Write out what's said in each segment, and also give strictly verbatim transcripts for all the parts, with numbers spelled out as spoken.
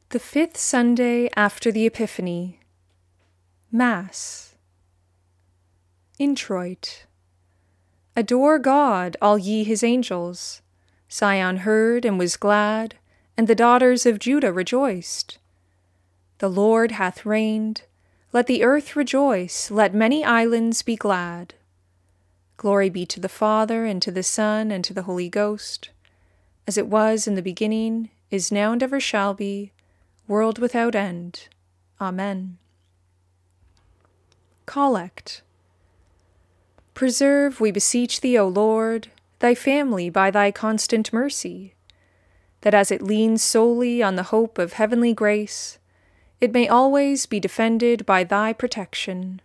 The fifth Sunday after the Epiphany. Mass. Introit. Adore God, all ye his angels. Sion heard and was glad, and the daughters of Judah rejoiced. The Lord hath reigned. Let the earth rejoice, let many islands be glad. Glory be to the Father, and to the Son, and to the Holy Ghost, as it was in the beginning, is now, and ever shall be, world without end. Amen. Collect. Preserve, we beseech thee, O Lord, thy family by thy constant mercy, that as it leans solely on the hope of heavenly grace, it may always be defended by thy protection.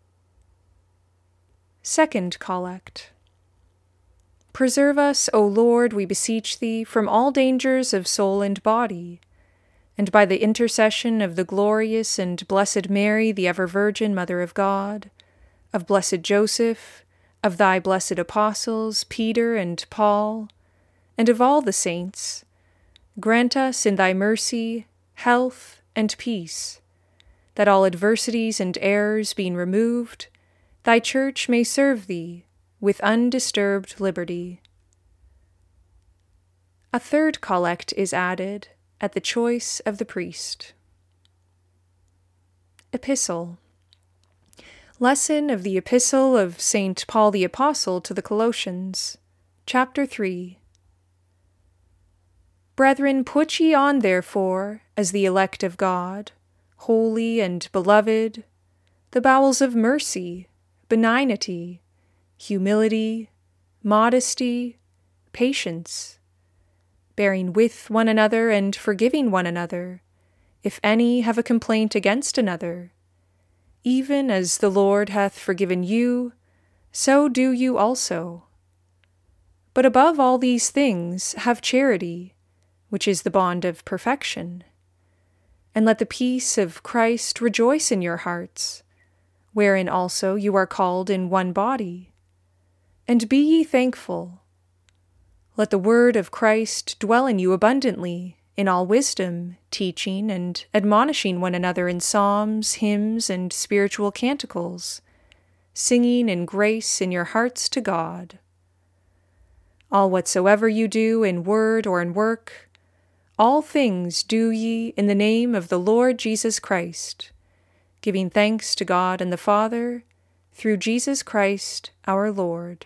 Second Collect. Preserve us, O Lord, we beseech thee, from all dangers of soul and body, and by the intercession of the glorious and blessed Mary, the ever-Virgin Mother of God, of blessed Joseph, of thy blessed apostles, Peter and Paul, and of all the saints, grant us in thy mercy health and peace, that all adversities and errors being removed, thy church may serve thee with undisturbed liberty. A third collect is added at the choice of the priest. Epistle. Lesson of the Epistle of Saint Paul the Apostle to the Colossians, chapter three. Brethren, put ye on therefore, as the elect of God, holy and beloved, the bowels of mercy, benignity, humility, modesty, patience, bearing with one another and forgiving one another, if any have a complaint against another. Even as the Lord hath forgiven you, so do you also. But above all these things have charity, which is the bond of perfection. And let the peace of Christ rejoice in your hearts, wherein also you are called in one body. And be ye thankful. Let the word of Christ dwell in you abundantly, in all wisdom, teaching and admonishing one another in psalms, hymns, and spiritual canticles, singing in grace in your hearts to God. All whatsoever you do in word or in work, all things do ye in the name of the Lord Jesus Christ, giving thanks to God and the Father, through Jesus Christ our Lord.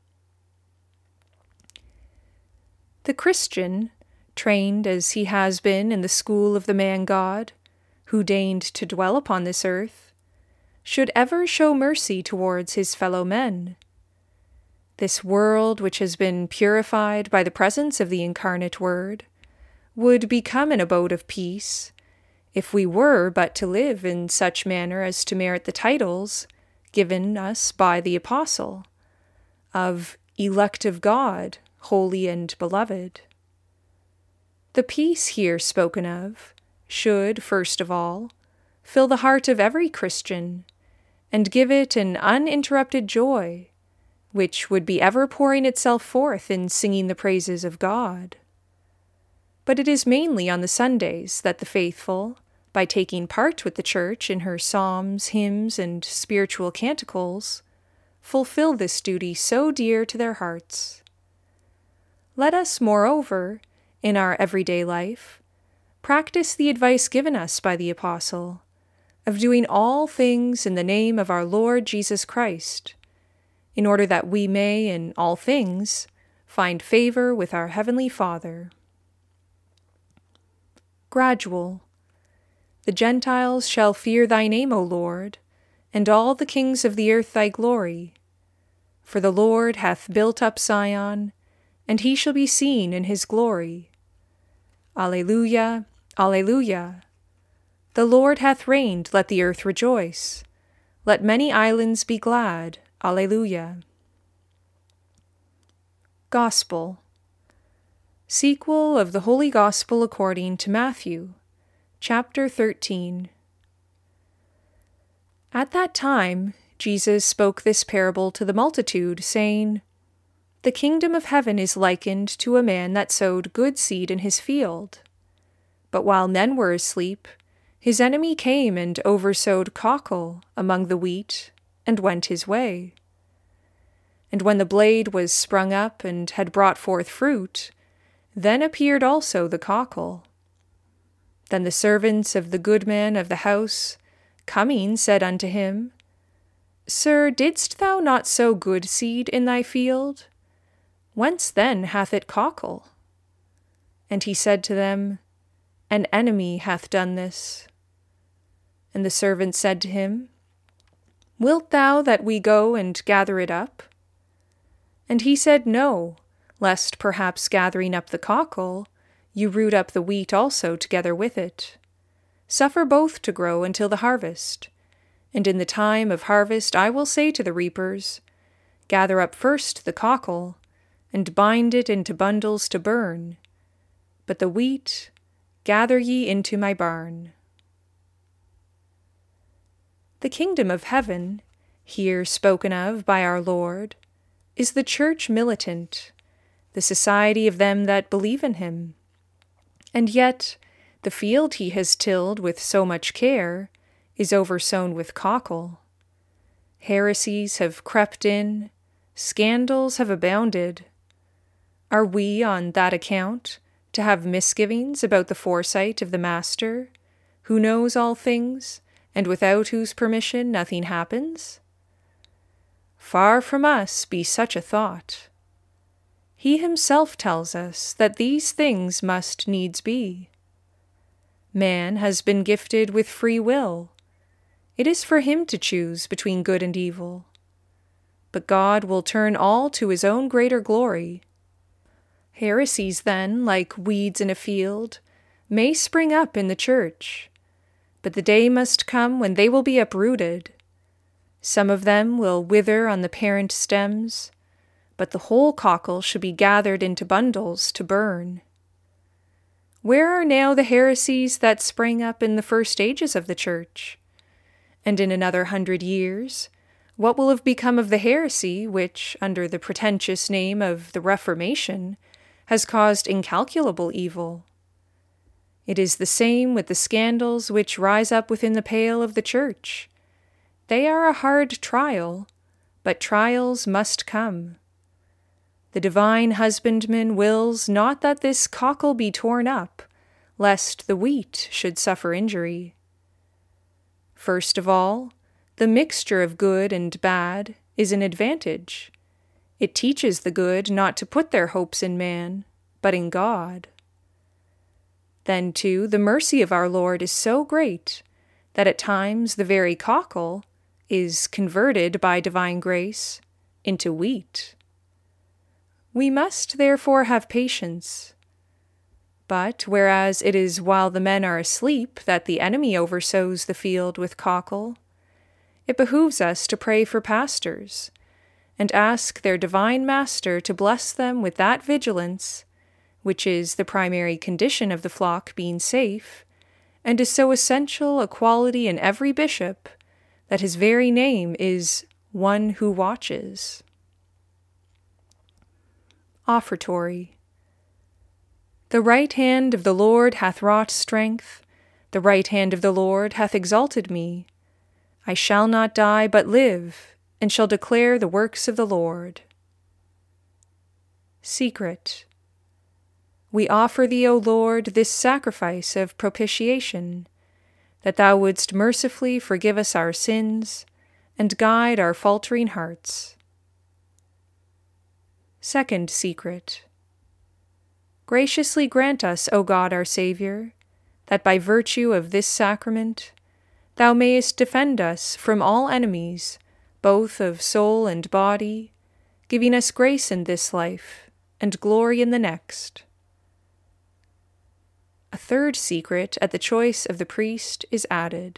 The Christian, trained as he has been in the school of the man God, who deigned to dwell upon this earth, should ever show mercy towards his fellow men. This world, which has been purified by the presence of the incarnate Word, would become an abode of peace, if we were but to live in such manner as to merit the titles given us by the Apostle, of elect of God, holy and beloved. The peace here spoken of should, first of all, fill the heart of every Christian, and give it an uninterrupted joy, which would be ever pouring itself forth in singing the praises of God. But it is mainly on the Sundays that the faithful, by taking part with the Church in her psalms, hymns, and spiritual canticles, fulfill this duty so dear to their hearts. Let us, moreover, in our everyday life, practice the advice given us by the Apostle, of doing all things in the name of our Lord Jesus Christ, in order that we may, in all things, find favor with our Heavenly Father. Gradual. The Gentiles shall fear thy name, O Lord, and all the kings of the earth thy glory. For the Lord hath built up Sion, and he shall be seen in his glory. Alleluia, Alleluia. The Lord hath reigned, let the earth rejoice. Let many islands be glad. Alleluia. Gospel. Sequel of the Holy Gospel according to Matthew, chapter thirteen. At that time Jesus spoke this parable to the multitude, saying, The kingdom of heaven is likened to a man that sowed good seed in his field. But while men were asleep, his enemy came and oversowed cockle among the wheat, and went his way. And when the blade was sprung up and had brought forth fruit, then appeared also the cockle. Then the servants of the goodman of the house, coming, said unto him, Sir, didst thou not sow good seed in thy field? Whence then hath it cockle? And he said to them, An enemy hath done this. And the servants said to him, Wilt thou that we go and gather it up? And he said, No, lest perhaps gathering up the cockle, you root up the wheat also together with it. Suffer both to grow until the harvest. And in the time of harvest I will say to the reapers, Gather up first the cockle, and bind it into bundles to burn, but the wheat gather ye into my barn. The kingdom of heaven, here spoken of by our Lord, is the church militant, the society of them that believe in him. And yet the field he has tilled with so much care is oversown with cockle. Heresies have crept in, scandals have abounded. Are we, on that account, to have misgivings about the foresight of the Master, who knows all things, and without whose permission nothing happens? Far from us be such a thought. He himself tells us that these things must needs be. Man has been gifted with free will. It is for him to choose between good and evil. But God will turn all to his own greater glory. Heresies, then, like weeds in a field, may spring up in the church, but the day must come when they will be uprooted. Some of them will wither on the parent stems, but the whole cockle should be gathered into bundles to burn. Where are now the heresies that sprang up in the first ages of the church? And in another hundred years, what will have become of the heresy which, under the pretentious name of the Reformation, has caused incalculable evil? It is the same with the scandals which rise up within the pale of the church. They are a hard trial, but trials must come. The divine husbandman wills not that this cockle be torn up, lest the wheat should suffer injury. First of all, the mixture of good and bad is an advantage. It teaches the good not to put their hopes in man, but in God. Then, too, the mercy of our Lord is so great that at times the very cockle is converted by divine grace into wheat. We must therefore have patience. But whereas it is while the men are asleep that the enemy oversows the field with cockle, it behooves us to pray for pastors, and ask their divine Master to bless them with that vigilance, which is the primary condition of the flock being safe, and is so essential a quality in every bishop, that his very name is one who watches. Offertory. The right hand of the Lord hath wrought strength, the right hand of the Lord hath exalted me. I shall not die but live, and shall declare the works of the Lord. Secret. We offer thee, O Lord, this sacrifice of propitiation, that thou wouldst mercifully forgive us our sins, and guide our faltering hearts. Second secret. Graciously grant us, O God our Saviour, that by virtue of this sacrament thou mayest defend us from all enemies, both of soul and body, giving us grace in this life and glory in the next. A third secret at the choice of the priest is added.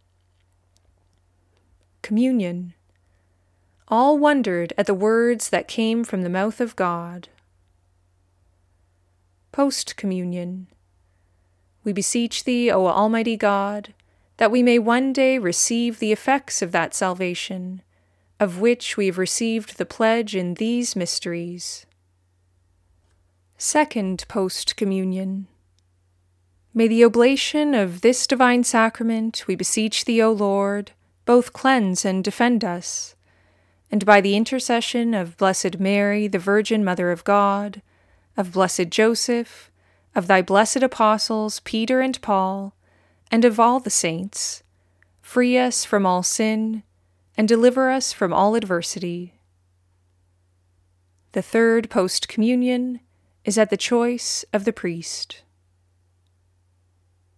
Communion. All wondered at the words that came from the mouth of God. Post-communion. We beseech thee, O Almighty God, that we may one day receive the effects of that salvation, of which we have received the pledge in these mysteries. Second post-communion. May the oblation of this divine sacrament, we beseech thee, O Lord, both cleanse and defend us, and by the intercession of Blessed Mary, the Virgin Mother of God, of Blessed Joseph, of thy blessed apostles Peter and Paul, and of all the saints, free us from all sin, and deliver us from all adversity. The third post-communion is at the choice of the priest.